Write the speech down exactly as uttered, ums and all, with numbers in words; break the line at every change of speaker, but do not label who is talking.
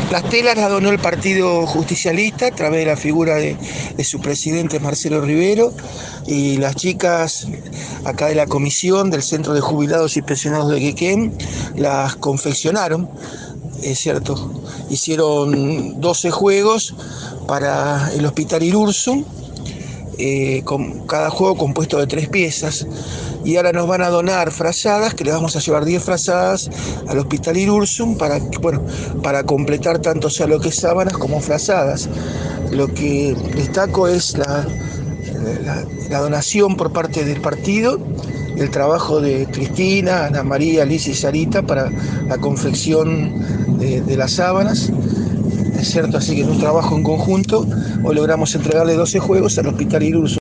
Las telas las donó el Partido Justicialista a través de la figura de, de su presidente Marcelo Rivero, y las chicas acá de la comisión del Centro de Jubilados y Pensionados de Quequén las confeccionaron, es cierto, hicieron doce juegos para el Hospital Irurzun, eh, con cada juego compuesto de tres piezas, y ahora nos van a donar frazadas, que le vamos a llevar diez frazadas al Hospital Irurzun para, bueno, para completar tanto sea lo que es sábanas como frazadas. Lo que destaco es la, la, la donación por parte del partido, el trabajo de Cristina, Ana María, Alicia y Sarita para la confección de, de las sábanas. Es cierto, así que en un trabajo en conjunto hoy logramos entregarle doce juegos al Hospital Irurzun.